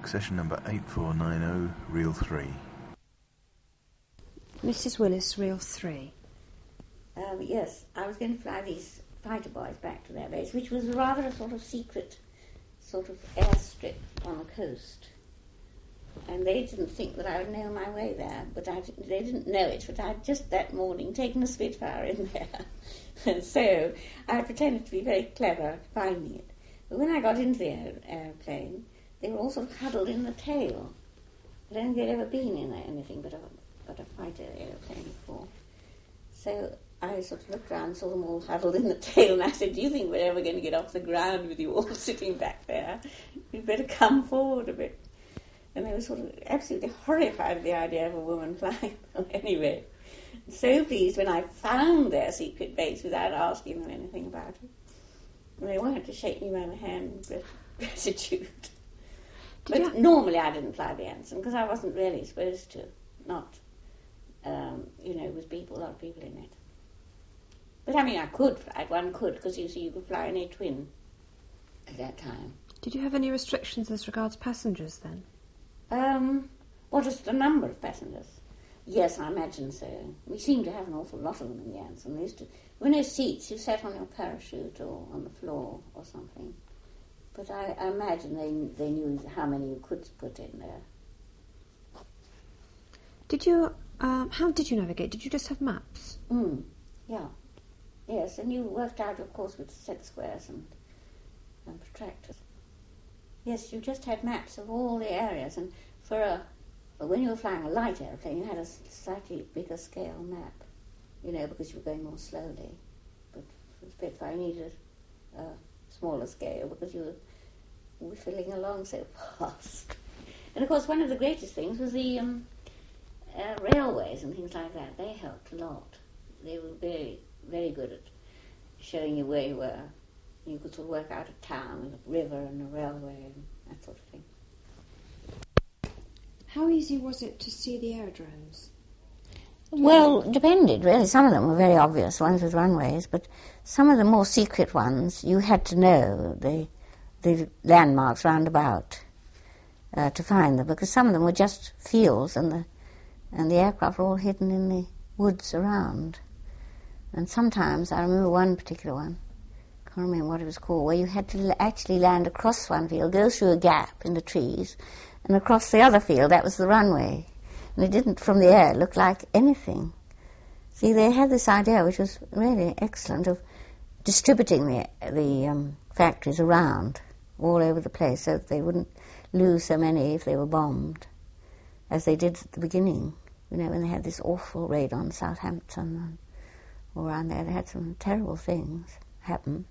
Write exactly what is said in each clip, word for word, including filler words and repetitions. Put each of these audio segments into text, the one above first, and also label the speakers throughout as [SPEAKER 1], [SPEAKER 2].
[SPEAKER 1] session number eight four nine zero, reel three.
[SPEAKER 2] Missus Willis, reel three.
[SPEAKER 3] Um, yes, I was going to fly these fighter boys back to their base, which was rather a sort of secret sort of airstrip on the coast. And they didn't think that I would know my way there, but I, they didn't know it, but I'd just that morning taken a Spitfire in there. And so I pretended to be very clever at finding it. But when I got into the aer- aeroplane, they were all sort of huddled in the tail. I don't think they'd ever been in anything but a, but a fighter aeroplane before. So I sort of looked around and saw them all huddled in the tail, and I said, do you think we're ever going to get off the ground with you all sitting back there? You'd better come forward a bit. And they were sort of absolutely horrified at the idea of a woman flying them anyway. So pleased when I found their secret base without asking them anything about it. And they wanted to shake me by the hand in gratitude. But you... normally I didn't fly the Anson because I wasn't really supposed to. Not, um, you know, with people, a lot of people in it. But I mean, I could fly it. One could, because you see, you could fly an A-twin at that time.
[SPEAKER 2] Did you have any restrictions as regards passengers then?
[SPEAKER 3] Um, what is the number of passengers? Yes, I imagine so. We seem to have an awful lot of them in the Anson. They used to, there were no seats. You sat on your parachute or on the floor or something. But I, I imagine they they knew how many you could put in there.
[SPEAKER 2] Did you? Um, how did you navigate? Did you just have maps?
[SPEAKER 3] Mm, yeah, yes, and you worked out, of course, with set squares and and protractors. Yes, you just had maps of all the areas, and for a when you were flying a light airplane, you had a slightly bigger scale map, you know, because you were going more slowly. But for Spitfire, you needed a smaller scale because you were whiffling along so fast. And of course, one of the greatest things was the um, uh, railways and things like that. They helped a lot. They were very, very good at showing you where you were. You could sort of work out a town with a river and a railway and that sort of thing.
[SPEAKER 2] How easy was it to see the aerodromes?
[SPEAKER 3] Well, it depended, really. Some of them were very obvious, ones with runways, but some of the more secret ones, you had to know the the landmarks round about uh, to find them, because some of them were just fields, and the and the aircraft were all hidden in the woods around. And sometimes, I remember one particular one, I can't remember what it was called, where you had to l- actually land across one field, go through a gap in the trees, and across the other field. That was the runway. And it didn't, from the air, look like anything. See, they had this idea, which was really excellent, of distributing the the um, factories around all over the place so that they wouldn't lose so many if they were bombed, as they did at the beginning. You know, when they had this awful raid on Southampton and all around there, they had some terrible things happen.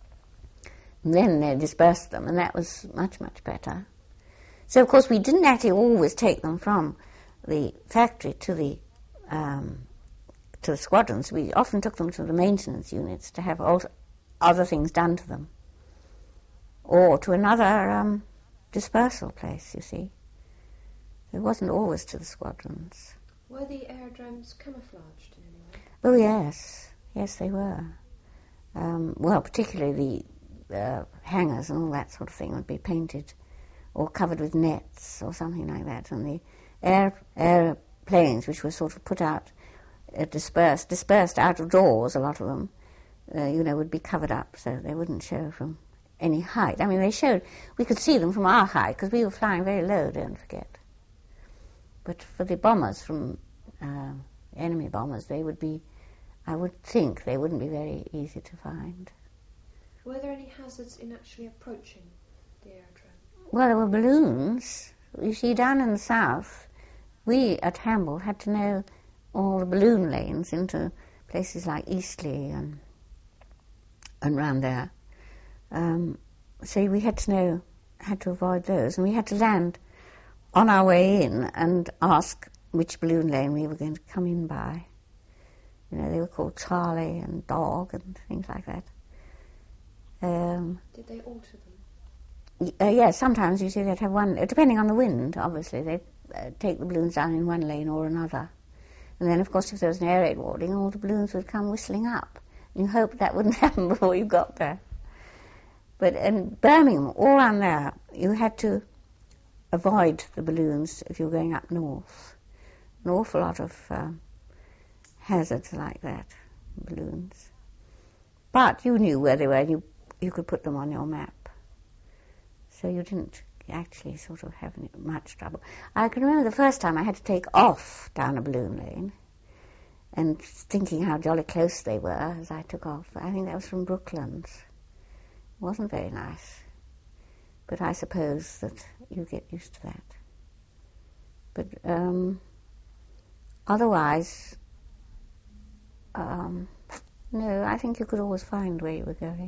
[SPEAKER 3] And then they dispersed them, and that was much, much better. So, of course, we didn't actually always take them from the factory to the um, to the squadrons. We often took them to the maintenance units to have all other things done to them, or to another um, dispersal place, you see. It wasn't always to the squadrons.
[SPEAKER 2] Were the aerodromes camouflaged in any way?
[SPEAKER 3] Oh, yes. Yes, they were. Um, well, particularly the uh, hangars and all that sort of thing would be painted or covered with nets or something like that, and the air airplanes, which were sort of put out, uh, dispersed, dispersed out of doors, a lot of them, uh, you know, would be covered up so they wouldn't show from any height. I mean, they showed, we could see them from our height because we were flying very low, don't forget. But for the bombers, from uh, enemy bombers, they would be, I would think, they wouldn't be very easy to find.
[SPEAKER 2] Were there any hazards in actually approaching the aerodrome?
[SPEAKER 3] Well, there were balloons. You see, down in the south, we at Hamble had to know all the balloon lanes into places like Eastleigh and and round there. Um, so we had to know, had to avoid those, and we had to land on our way in and ask which balloon lane we were going to come in by. You know, they were called Charlie and Dog and things like that. Um,
[SPEAKER 2] Did they alter them?
[SPEAKER 3] Uh, yeah, sometimes you see they'd have one, depending on the wind, obviously, they'd uh, take the balloons down in one lane or another. And then, of course, if there was an air raid warning, all the balloons would come whistling up. You hope that wouldn't happen before you got there. But in Birmingham, all around there, you had to avoid the balloons if you were going up north. An awful lot of uh, hazards like that, balloons. But you knew where they were, and you, you could put them on your map. So you didn't actually sort of have any, much trouble. I can remember the first time I had to take off down a balloon lane, and thinking how jolly close they were as I took off. I think that was from Brooklands. It wasn't very nice. But I suppose that you get used to that. But um, otherwise, um, no, I think you could always find where you were going.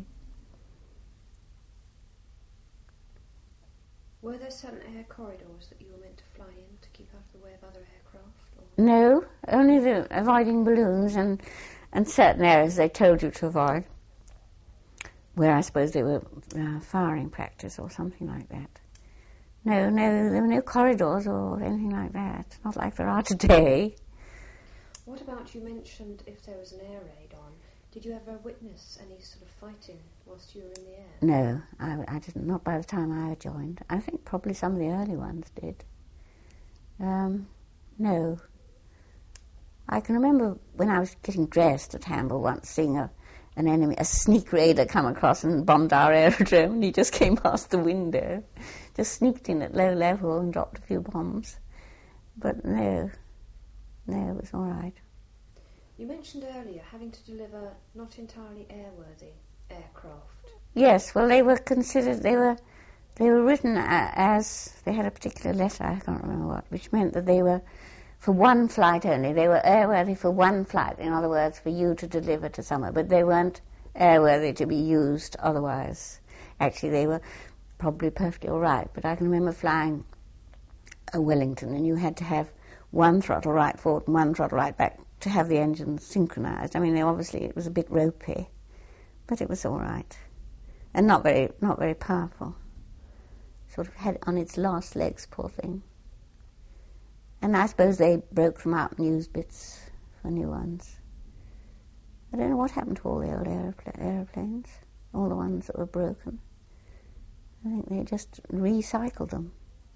[SPEAKER 2] Were there certain air corridors that you were meant to fly in to keep out of the way of other aircraft? Or?
[SPEAKER 3] No, only the avoiding balloons and, and certain areas they told you to avoid, where I suppose they were uh, firing practice or something like that. No, no, there were no corridors or anything like that, not like there are today.
[SPEAKER 2] What about, you mentioned if there was an air raid on, did you ever witness any sort of fighting whilst you were in the air?
[SPEAKER 3] No, I, I didn't, not by the time I joined. I think probably some of the early ones did. Um, no. I can remember when I was getting dressed at Hamble once, seeing a, an enemy, a sneak raider come across and bombed our aerodrome, and he just came past the window, just sneaked in at low level and dropped a few bombs. But no, no, it was all right.
[SPEAKER 2] You mentioned earlier having to deliver not entirely airworthy aircraft.
[SPEAKER 3] Yes, well, they were considered, they were they were written as, they had a particular letter, I can't remember what, which meant that they were for one flight only. They were airworthy for one flight, in other words, for you to deliver to somewhere, but they weren't airworthy to be used otherwise. Actually, they were probably perfectly all right, but I can remember flying a Wellington, and you had to have one throttle right forward and one throttle right back to have the engines synchronized. I mean, they obviously, it was a bit ropey, but it was all right. And not very, not very powerful. Sort of had on its last legs, poor thing. And I suppose they broke them up and used bits for new ones. I don't know what happened to all the old aeropla- aeroplanes, all the ones that were broken. I think they just recycled them.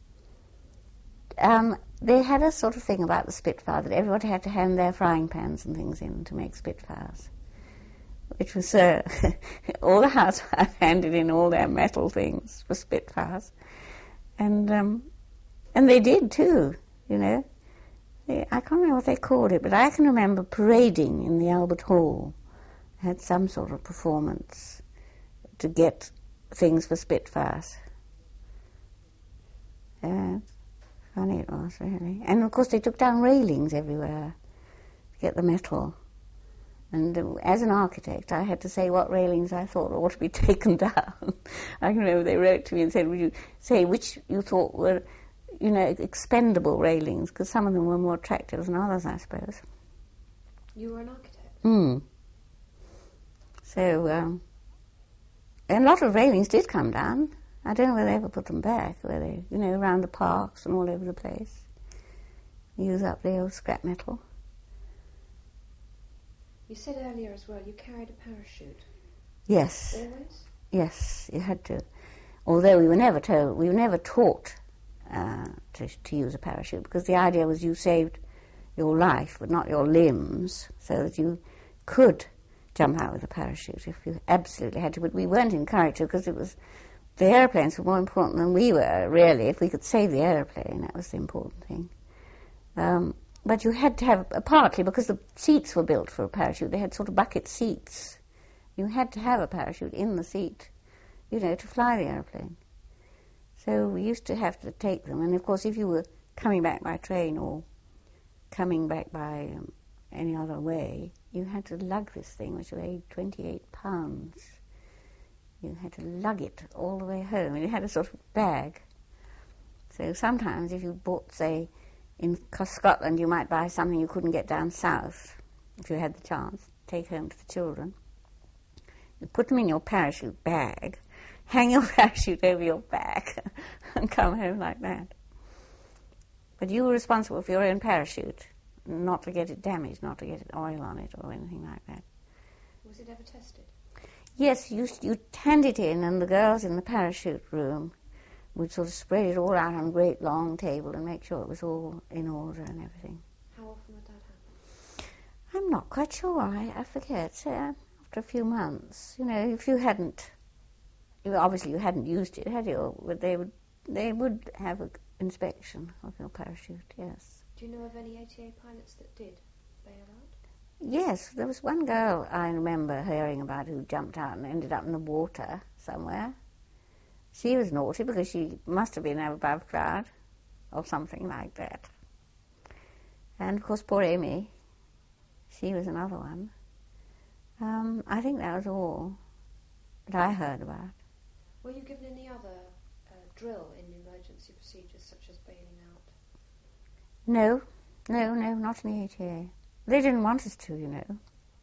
[SPEAKER 3] Um, they had a sort of thing about the Spitfire that everybody had to hand their frying pans and things in to make Spitfires, which was uh, all the housewives handed in all their metal things for Spitfires, and um, and they did too, you know. They, I can't remember what they called it, but I can remember parading in the Albert Hall. Had some sort of performance to get things for Spitfires. Uh, Funny it was, really. And, of course, they took down railings everywhere to get the metal. And uh, as an architect, I had to say what railings I thought ought to be taken down. I can remember they wrote to me and said, would you say which you thought were, you know, expendable railings, because some of them were more attractive than others, I suppose.
[SPEAKER 2] You were an architect?
[SPEAKER 3] Hmm. So, um, and a lot of railings did come down. I don't know whether they ever put them back, where they, you know, around the parks and all over the place. Use up the old scrap metal.
[SPEAKER 2] You said earlier as well you carried a parachute.
[SPEAKER 3] Yes.
[SPEAKER 2] Always?
[SPEAKER 3] Yes, you had to. Although we were never told, we were never taught uh, to, to use a parachute, because the idea was you saved your life, but not your limbs, so that you could jump out with a parachute if you absolutely had to. But we weren't encouraged to, because it was, the aeroplanes were more important than we were, really. If we could save the aeroplane, that was the important thing. Um, but you had to have, uh, partly because the seats were built for a parachute, they had sort of bucket seats. You had to have a parachute in the seat, you know, to fly the aeroplane. So we used to have to take them. And, of course, if you were coming back by train or coming back by um, any other way, you had to lug this thing, which weighed twenty-eight pounds. You had to lug it all the way home, and it had a sort of bag. So sometimes if you bought, say, in Scotland, you might buy something you couldn't get down south, if you had the chance, take home to the children. You put them in your parachute bag, hang your parachute over your back, and come home like that. But you were responsible for your own parachute, not to get it damaged, not to get oil on it or anything like that.
[SPEAKER 2] Was it ever tested?
[SPEAKER 3] Yes, you you hand it in, and the girls in the parachute room we'd sort of spread it all out on a great long table and make sure it was all in order and everything.
[SPEAKER 2] How often would that happen?
[SPEAKER 3] I'm not quite sure. I, I forget. So, uh, after a few months, you know, if you hadn't, you, obviously you hadn't used it, had you? But they would, they would have an inspection of your parachute. Yes.
[SPEAKER 2] Do you know of any A T A pilots that did bail out?
[SPEAKER 3] Yes, there was one girl I remember hearing about who jumped out and ended up in the water somewhere. She was naughty because she must have been above ground or something like that. And of course, poor Amy, she was another one. Um, I think that was all that I heard about.
[SPEAKER 2] Were you given any other uh, drill in emergency procedures such as bailing out?
[SPEAKER 3] No, no, no, not in the A T A. They didn't want us to, you know.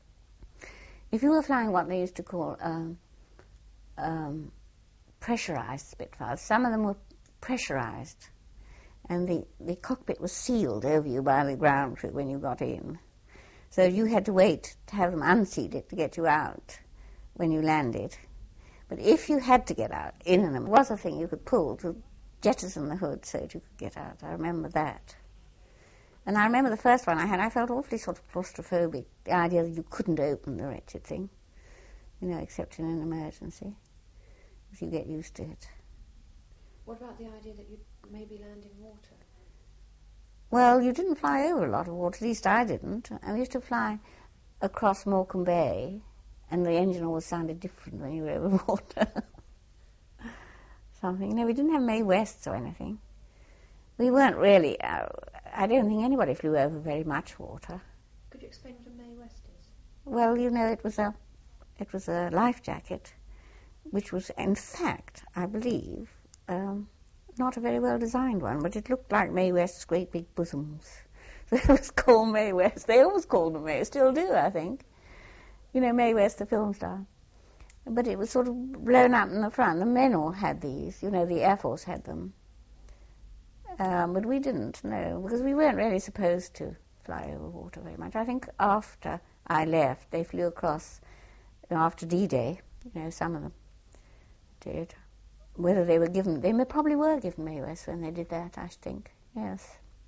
[SPEAKER 3] If you were flying what they used to call um, um, pressurized Spitfires, some of them were pressurized, and the, the cockpit was sealed over you by the ground crew when you got in. So you had to wait to have them unseal it to get you out when you landed. But if you had to get out in them, it was a thing you could pull to jettison the hood so that you could get out. I remember that. And I remember the first one I had, I felt awfully sort of claustrophobic, the idea that you couldn't open the wretched thing, you know, except in an emergency, if you get used to it.
[SPEAKER 2] What about the idea that you'd maybe land in water?
[SPEAKER 3] Well, you didn't fly over a lot of water, at least I didn't. I used to fly across Morecambe Bay, and the engine always sounded different when you were over water. Something. No, we didn't have Mae Wests or anything. We weren't really, uh, I don't think anybody flew over very much water.
[SPEAKER 2] Could you explain what a Mae West is?
[SPEAKER 3] Well, you know, it was a, it was a life jacket, which was, in fact, I believe, um, not a very well designed one, but it looked like Mae West's great big bosoms. So it was called Mae West. They always called them Mae, still do, I think. You know, Mae West, the film star. But it was sort of blown up in the front. The men all had these, you know, the Air Force had them. Um, but we didn't, no, because we weren't really supposed to fly over water very much. I think after I left, they flew across, you know, after D-Day, you know, some of them did. Whether they were given, they probably were given Mae West when they did that, I think, yes.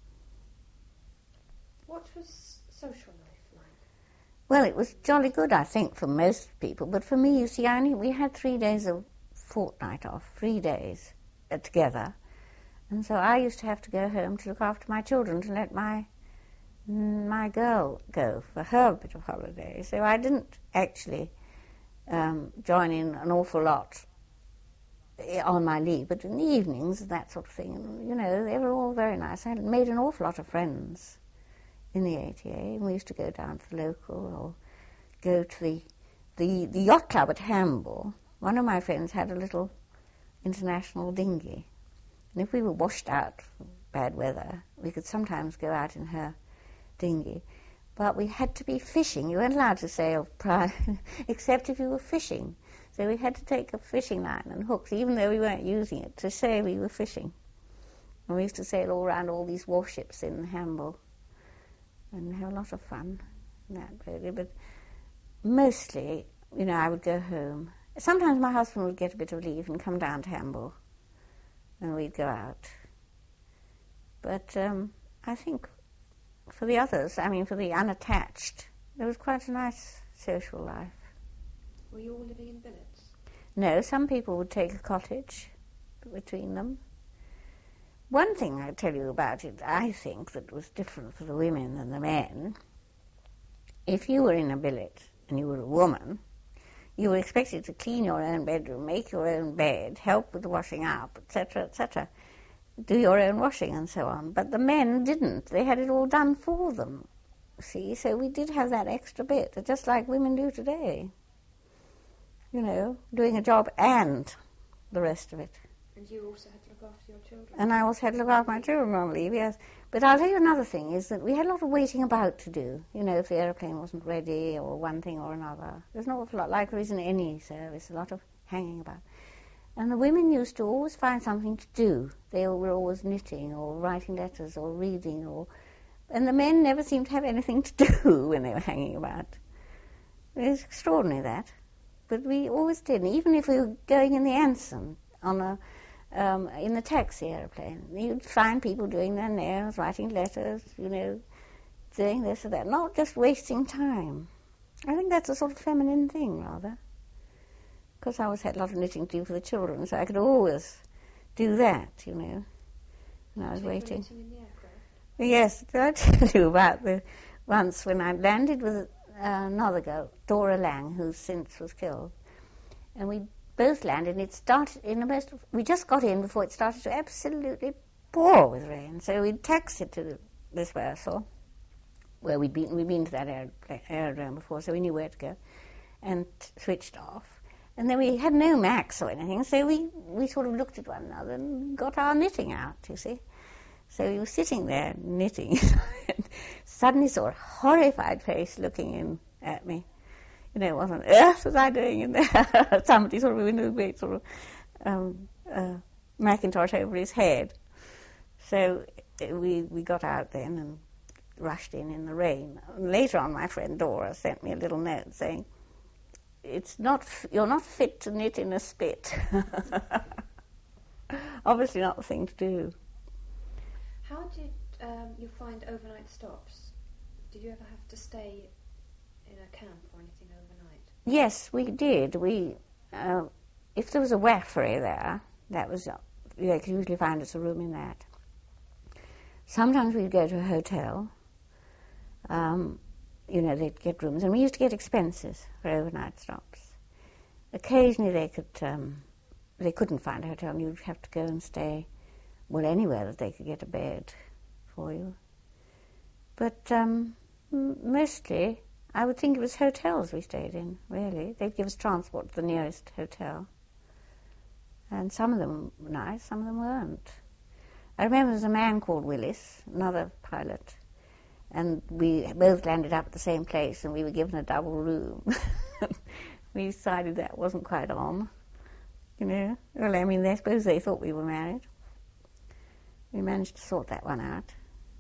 [SPEAKER 2] What was social life like?
[SPEAKER 3] Well, it was jolly good, I think, for most people, but for me, you see, I only, we had three days a fortnight off, three days uh, together. And so I used to have to go home to look after my children, to let my my girl go for her bit of holiday. So I didn't actually um, join in an awful lot on my leave, but in the evenings and that sort of thing. And, you know, they were all very nice. I had made an awful lot of friends in the A T A, and we used to go down to the local or go to the, the, the yacht club at Hamble. One of my friends had a little international dinghy. And if we were washed out for bad weather, we could sometimes go out in her dinghy. But we had to be fishing. You weren't allowed to sail prior, except if you were fishing. So we had to take a fishing line and hooks, even though we weren't using it, to say we were fishing. And we used to sail all around all these warships in Hamble and have a lot of fun in that, really. But mostly, you know, I would go home. Sometimes my husband would get a bit of leave and come down to Hamble, and we'd go out. But um, I think for the others, I mean for the unattached, there was quite a nice social life.
[SPEAKER 2] Were you all living in billets?
[SPEAKER 3] No, some people would take a cottage between them. One thing I tell you about it, I think, that was different for the women than the men, if you were in a billet and you were a woman, you were expected to clean your own bedroom, make your own bed, help with the washing up, et cetera, et cetera, do your own washing and so on. But the men didn't. They had it all done for them, see? So we did have that extra bit, just like women do today. You know, doing a job and the rest of it.
[SPEAKER 2] And you also had to look after your children?
[SPEAKER 3] And I also had to look after my children on leave, yes. But I'll tell you another thing, is that we had a lot of waiting about to do. You know, if the aeroplane wasn't ready or one thing or another. There's an awful lot, like there is in any service, a lot of hanging about. And the women used to always find something to do. They were always knitting or writing letters or reading, or, and the men never seemed to have anything to do when they were hanging about. It was extraordinary, that. But we always did. And even if we were going in the Anson on a um, in the taxi aeroplane. You'd find people doing their nails, writing letters, you know, doing this or that, not just wasting time. I think that's a sort of feminine thing, rather. Because I always had a lot of knitting to do for the children, so I could always do that, you know, when I was waiting.
[SPEAKER 2] In the aircraft?
[SPEAKER 3] Yes, did I tell you about the once when I landed with uh, another girl, Dora Lang, who since was killed, and we both landed, and it started in the most, we just got in before it started to absolutely pour with rain, so we taxied to this vessel, where we'd been, we'd been to that aer- aerodrome before, so we knew where to go, and switched off. And then we had no Macs or anything, so we, we sort of looked at one another and got our knitting out, you see. So we were sitting there knitting, and suddenly saw a horrified face looking in at me. You know, what on earth was I doing in there? Somebody sort of in a great sort of um, uh, Macintosh over his head. So we we got out then and rushed in in the rain. And later on, my friend Dora sent me a little note saying, "It's not you're not fit to knit in a spit." Obviously, not the thing to do.
[SPEAKER 2] How did um, you find overnight stops? Did you ever have to stay in a camp or anything overnight?
[SPEAKER 3] Yes, we did. We, uh, if there was a waffery there, that was, uh, they could usually find us a room in that. Sometimes we'd go to a hotel. Um, you know, they'd get rooms, and we used to get expenses for overnight stops. Occasionally they could, um, they couldn't find a hotel, and you'd have to go and stay, well, anywhere that they could get a bed for you. But um, m- mostly, I would think it was hotels we stayed in, really. They'd give us transport to the nearest hotel. And some of them were nice, some of them weren't. I remember there was a man called Willis, another pilot, and we both landed up at the same place, and we were given a double room. We decided that wasn't quite on, you know. Well, I mean, I suppose they thought we were married. We managed to sort that one out.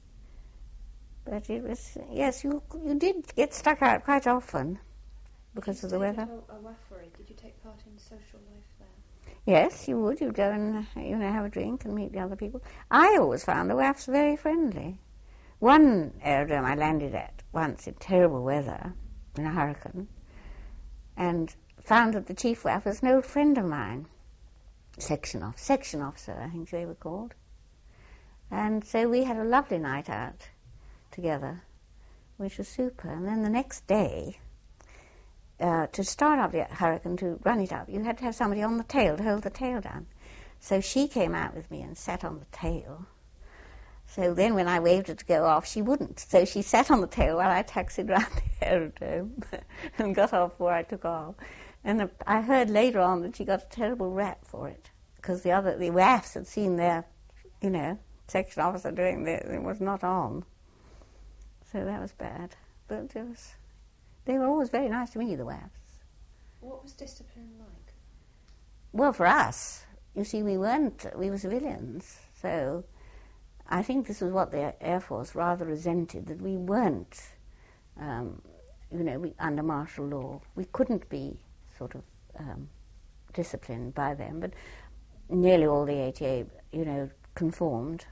[SPEAKER 3] But it was, yes, you you did get stuck out quite often because of the weather.
[SPEAKER 2] Did you stay at a waffery? Did you take part in social life there?
[SPEAKER 3] Yes, you would. You'd go and, you know, have a drink and meet the other people. I always found the W A Fs very friendly. One aerodrome I landed at once in terrible weather, in a hurricane, and found that the chief W A F was an old friend of mine, section officer, section officer, I think they were called. And so we had a lovely night out together, which was super. And then the next day, uh, to start up the hurricane, to run it up, you had to have somebody on the tail to hold the tail down. So she came out with me and sat on the tail. So then when I waved her to go off, she wouldn't. So she sat on the tail while I taxied round the aerodrome and got off before I took off. And the, I heard later on that she got a terrible rap for it, because the other, the W A Fs had seen their, you know, section officer doing this. It was not on. So that was bad. But it was, they were always very nice to me, the W A Fs.
[SPEAKER 2] What was discipline like?
[SPEAKER 3] Well, for us, you see, we weren't, we were civilians. So I think this was what the Air Force rather resented, that we weren't, um, you know, we, under martial law. We couldn't be sort of um, disciplined by them. But nearly all the A T A, you know, conformed.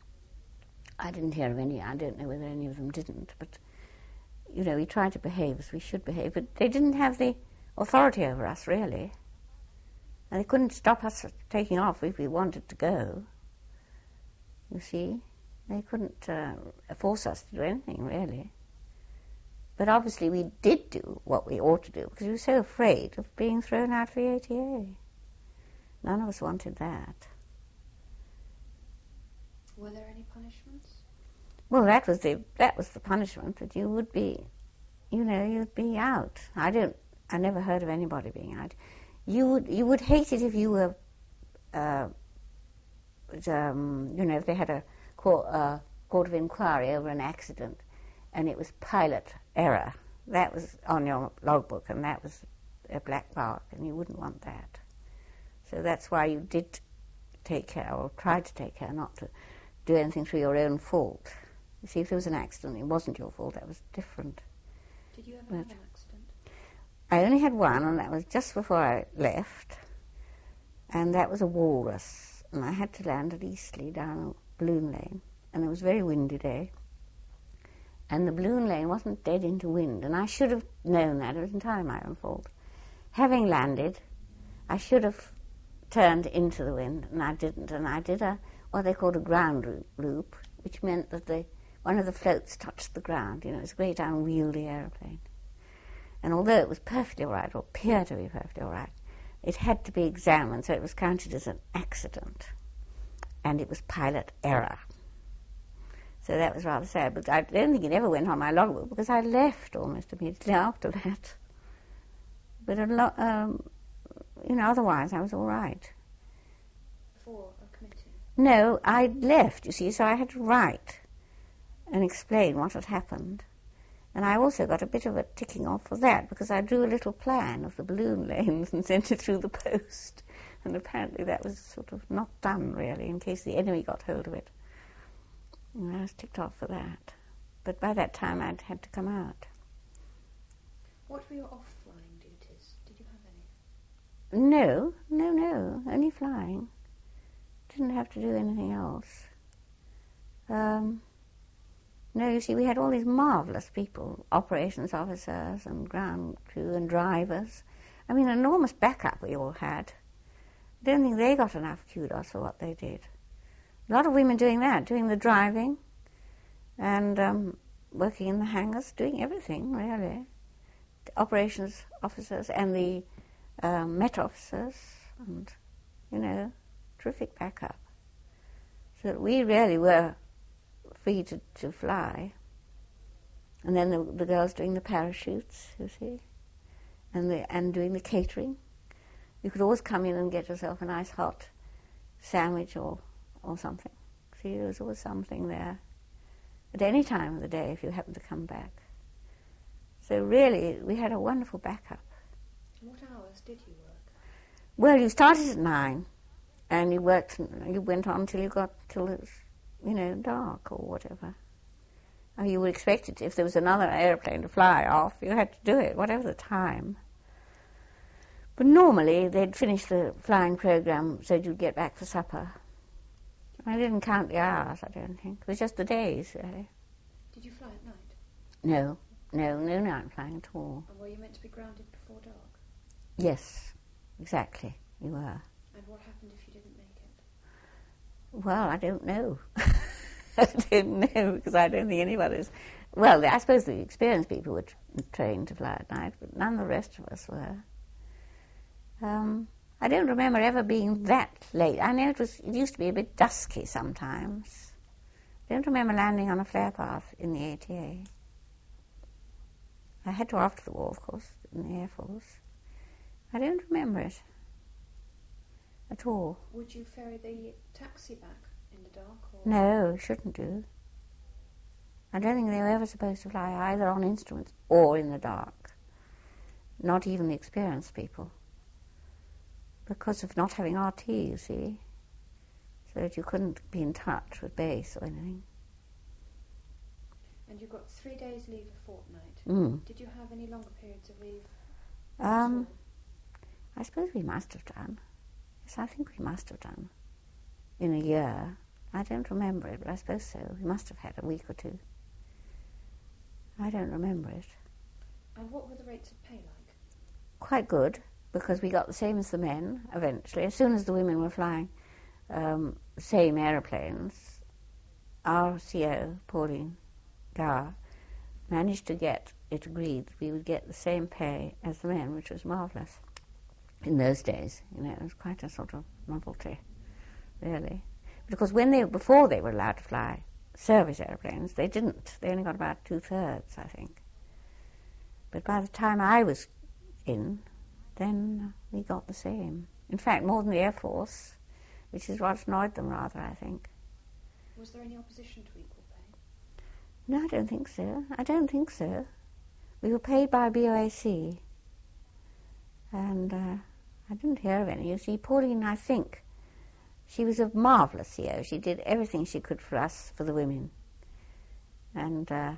[SPEAKER 3] I didn't hear of any. I don't know whether any of them didn't, but, you know, we tried to behave as we should behave, but they didn't have the authority over us, really. And they couldn't stop us from taking off if we wanted to go. You see? They couldn't uh, force us to do anything, really. But obviously we did do what we ought to do, because we were so afraid of being thrown out of the A T A. None of us wanted that.
[SPEAKER 2] Were there any punishments?
[SPEAKER 3] Well, that was the that was the punishment, that you would be, you know, you'd be out. I don't, I never heard of anybody being out. You would you would hate it if you were, uh, um, you know, if they had a court, uh, court of inquiry over an accident, and it was pilot error. That was on your logbook, and that was a black mark, and you wouldn't want that. So that's why you did take care, or tried to take care, not to do anything through your own fault. You see, if there was an accident, it wasn't your fault, that was different.
[SPEAKER 2] Did you ever
[SPEAKER 3] But
[SPEAKER 2] have an accident?
[SPEAKER 3] I only had one, and that was just before I left, and that was a walrus and I had to land at Eastleigh down Balloon Lane, and it was a very windy day, and the Balloon Lane wasn't dead into wind, and I should have known that. It was entirely my own fault. Having landed, I should have turned into the wind, and I didn't, and I did a what they called a ground loop, which meant that the one of the floats touched the ground. You know, it was a great unwieldy aeroplane. And although it was perfectly all right, or appeared to be perfectly all right, it had to be examined, so it was counted as an accident. And it was pilot error. So that was rather sad, but I don't think it ever went on my logbook, because I left almost immediately after that. But, a lo- um, you know, otherwise I was all right.
[SPEAKER 2] Before a committee?
[SPEAKER 3] No, I left, you see, so I had to write and explain what had happened. And I also got a bit of a ticking off for that, because I drew a little plan of the balloon lanes and sent it through the post. And apparently that was sort of not done, really, in case the enemy got hold of it. And I was ticked off for that. But by that time I'd had to come out.
[SPEAKER 2] What were your off-flying duties? Did you have any?
[SPEAKER 3] No, no, no, only flying. Didn't have to do anything else. Um... No, you see, we had all these marvellous people, operations officers and ground crew and drivers. I mean, enormous backup we all had. I don't think they got enough kudos for what they did. A lot of women doing that, doing the driving and um, working in the hangars, doing everything, really. The operations officers and the um, Met officers and, you know, terrific backup. So that we really were free to, to fly. And then the, the girls doing the parachutes, you see, and the, and doing the catering. You could always come in and get yourself a nice hot sandwich or, or something. See, there was always something there at any time of the day if you happened to come back. So really, we had a wonderful backup.
[SPEAKER 2] What hours did you work?
[SPEAKER 3] Well, you started at nine, and you worked, you went on till you got, till it was, you know, dark or whatever. Or you were expected, if there was another aeroplane to fly off, you had to do it, whatever the time. But normally they'd finish the flying program so you'd get back for supper. I didn't count the hours, I don't think. It was just the days, really.
[SPEAKER 2] Did you fly at night?
[SPEAKER 3] No, no, no night flying at all.
[SPEAKER 2] And were you meant to be grounded before dark?
[SPEAKER 3] Yes, exactly, you were.
[SPEAKER 2] And what happened if you didn't make it?
[SPEAKER 3] Well, I don't know. I don't know, because I don't think anybody's... Well, I suppose the experienced people were tra- trained to fly at night, but none of the rest of us were. Um, I don't remember ever being that late. I know it was. It used to be a bit dusky sometimes. I don't remember landing on a flare path in the A T A. I had to after the war, of course, in the Air Force. I don't remember it at all.
[SPEAKER 2] Would you ferry the taxi back in the dark? Or?
[SPEAKER 3] No, shouldn't do. I don't think they were ever supposed to fly either on instruments or in the dark. Not even the experienced people. Because of not having R T, you see. So that you couldn't be in touch with base or anything.
[SPEAKER 2] And you got three days leave a fortnight.
[SPEAKER 3] Mm.
[SPEAKER 2] Did you have any longer periods of leave?
[SPEAKER 3] Um, I suppose we must have done. Yes, I think we must have done. In a year. I don't remember it, but I suppose so. We must have had a week or two. I don't remember it.
[SPEAKER 2] And what were the rates of pay like?
[SPEAKER 3] Quite good, because we got the same as the men, eventually. As soon as the women were flying um, same aeroplanes, our C O, Pauline Gower, managed to get it agreed that we would get the same pay as the men, which was marvellous. In those days, you know, it was quite a sort of novelty, really. Because when they, before they were allowed to fly service aeroplanes, they didn't. They only got about two-thirds, I think. But by the time I was in, then we got the same. In fact, more than the Air Force, which is what annoyed them rather, I think.
[SPEAKER 2] Was there any opposition to equal pay?
[SPEAKER 3] No, I don't think so. I don't think so. We were paid by B O A C. And uh, I didn't hear of any. You see, Pauline, I think, she was a marvellous C O. She did everything she could for us, for the women. And uh,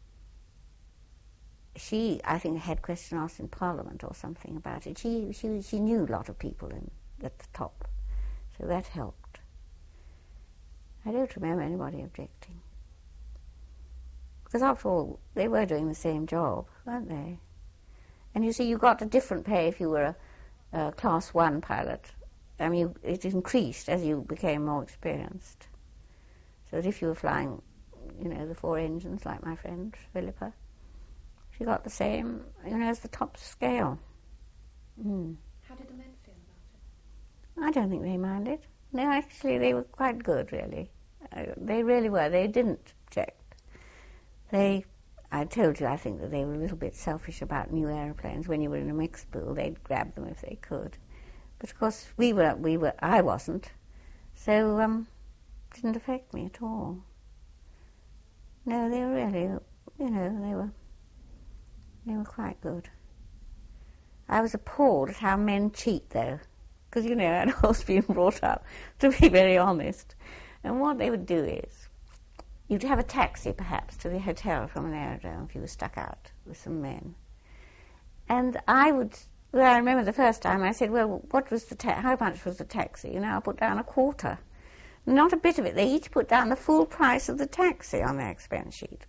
[SPEAKER 3] she, I think, had question asked in Parliament or something about it. She she she knew a lot of people in, at the top, so that helped. I don't remember anybody objecting. Because after all, they were doing the same job, weren't they? And you see, you got a different pay if you were a, a class one pilot. I mean, it increased as you became more experienced. So that if you were flying, you know, the four engines like my friend Philippa, she got the same, you know, as the top scale. Mm.
[SPEAKER 2] How did the men feel about it?
[SPEAKER 3] I don't think they minded. No, actually, they were quite good, really. Uh, they really were. They didn't object. They, I told you, I think that they were a little bit selfish about new aeroplanes. When you were in a mixed pool, they'd grab them if they could. But of course, we were, we were, I wasn't. So, um, it didn't affect me at all. No, they were really, you know, they were, they were quite good. I was appalled at how men cheat, though, because, you know, I'd always been brought up to be very honest. And what they would do is, you'd have a taxi, perhaps, to the hotel from an aerodrome if you were stuck out with some men. And I would, well, I remember the first time I said, well, what was the ta- how much was the taxi? You know, I put down a quarter. Not a bit of it. They each put down the full price of the taxi on their expense sheet.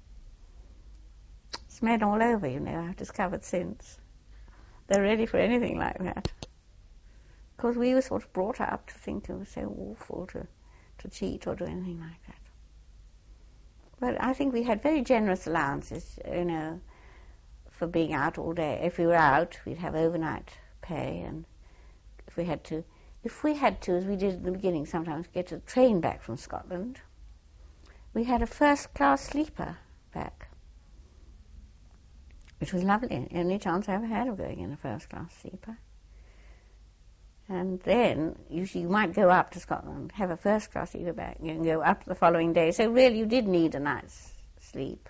[SPEAKER 3] It's men all over, you know, I've discovered since. They're ready for anything like that. Because we were sort of brought up to think it was so awful to, to cheat or do anything like that. But I think we had very generous allowances, you know, for being out all day. If we were out, we'd have overnight pay, and if we had to, if we had to, as we did at the beginning sometimes, get a train back from Scotland, we had a first-class sleeper back, which was lovely. Only chance I ever had of going in a first-class sleeper. And then you, you might go up to Scotland, have a first-class sleeper back, and go up the following day. So really you did need a night's sleep.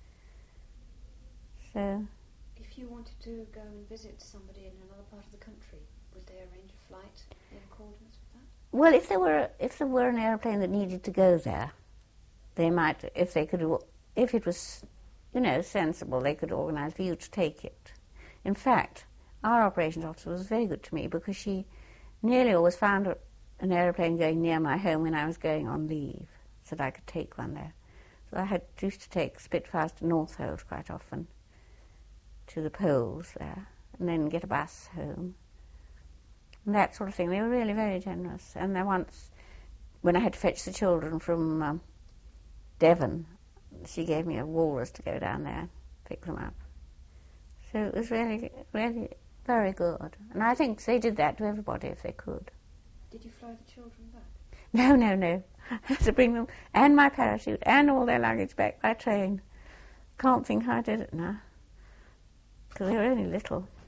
[SPEAKER 3] So,
[SPEAKER 2] if you wanted to go and visit somebody in another part of the country, would they arrange a flight in accordance with that?
[SPEAKER 3] Well, if there were if there were an aeroplane that needed to go there, they might, if they could, if it was, you know, sensible, they could organise for you to take it. In fact, our operations officer was very good to me because she nearly always found an aeroplane going near my home when I was going on leave, so that I could take one there. So I had used to take Spitfires to Northolt quite often, to the poles there, and then get a bus home, and that sort of thing. They were really very generous. And then once, when I had to fetch the children from um, Devon, she gave me a walrus to go down there, pick them up. So it was really, really very good. And I think they did that to everybody if they could.
[SPEAKER 2] Did you fly the children back?
[SPEAKER 3] No, no, no. I had to bring them and my parachute and all their luggage back by train. Can't think how I did it now, because they were only little.